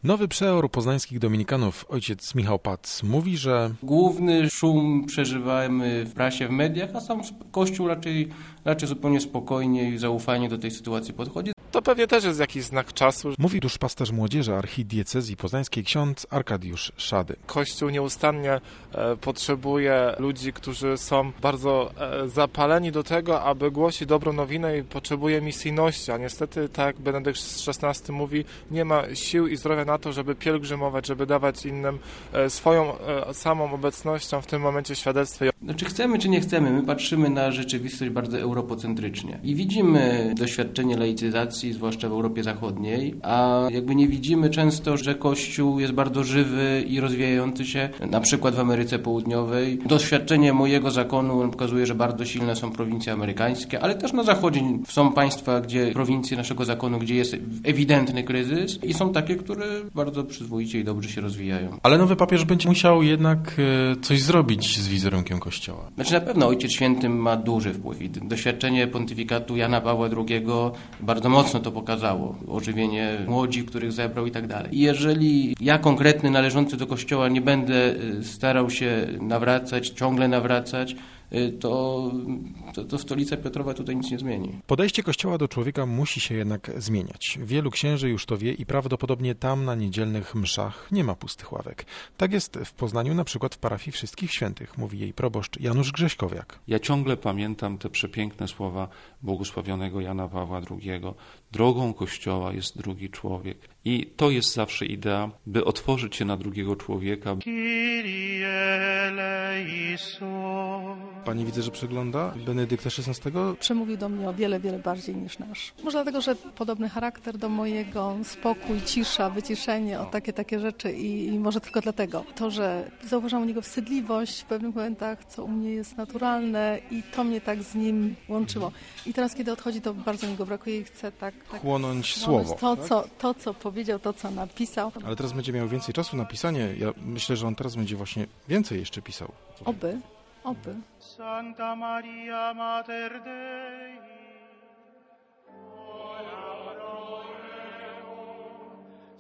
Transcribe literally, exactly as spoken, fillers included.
Nowy przeor poznańskich dominikanów, ojciec Michał Pac, mówi, że główny szum przeżywamy w prasie, w mediach, a sam Kościół raczej, raczej zupełnie spokojnie i zaufanie do tej sytuacji podchodzi. To pewnie też jest jakiś znak czasu. Mówi duszpasterz młodzieży archidiecezji poznańskiej ksiądz Arkadiusz Szady. Kościół nieustannie e, potrzebuje ludzi, którzy są bardzo e, zapaleni do tego, aby głosić dobrą nowinę i potrzebuje misyjności, a niestety, tak jak Benedykt szesnasty mówi, nie ma sił i zdrowia na to, żeby pielgrzymować, żeby dawać innym e, swoją e, samą obecnością w tym momencie świadectwo. Znaczy chcemy czy nie chcemy, my patrzymy na rzeczywistość bardzo europocentrycznie i widzimy doświadczenie laicyzacji, zwłaszcza w Europie Zachodniej, a jakby nie widzimy często, że Kościół jest bardzo żywy i rozwijający się, na przykład w Ameryce Południowej. Doświadczenie mojego zakonu pokazuje, że bardzo silne są prowincje amerykańskie, ale też na Zachodzie są państwa, gdzie prowincje naszego zakonu, gdzie jest ewidentny kryzys i są takie, które bardzo przyzwoicie i dobrze się rozwijają. Ale nowy papież będzie musiał jednak coś zrobić z wizerunkiem Kościoła. Znaczy na pewno Ojciec Święty ma duży wpływ i doświadczenie pontyfikatu Jana Pawła drugiego bardzo mocno to pokazało. Ożywienie młodzi, których zebrał i tak dalej. I jeżeli ja konkretny, należący do Kościoła nie będę starał się nawracać, ciągle nawracać, to, to, to stolica Piotrowa tutaj nic nie zmieni. Podejście Kościoła do człowieka musi się jednak zmieniać. Wielu księży już to wie i prawdopodobnie tam na niedzielnych mszach nie ma pustych ławek. Tak jest w Poznaniu, na przykład w parafii Wszystkich Świętych, mówi jej proboszcz Janusz Grześkowiak. Ja ciągle pamiętam te przepiękne słowa błogosławionego Jana Pawła drugiego. Drogą Kościoła jest drugi człowiek. I to jest zawsze idea, by otworzyć się na drugiego człowieka. Pani widzę, że przegląda Benedykta szesnastego. Przemówił do mnie o wiele, wiele bardziej niż nasz. Może dlatego, że podobny charakter do mojego, spokój, cisza, wyciszenie, o takie, takie rzeczy i, i może tylko dlatego. To, że zauważam u niego wstydliwość w pewnych momentach, co u mnie jest naturalne i to mnie tak z nim łączyło. I teraz, kiedy odchodzi, to bardzo mi go brakuje i chcę tak... tak chłonąć słowo. To, co, to, co powiedział, to, co napisał. Ale teraz będzie miał więcej czasu na pisanie. Ja myślę, że on teraz będzie właśnie więcej jeszcze pisał. Oby, oby. Santa Maria Mater Dei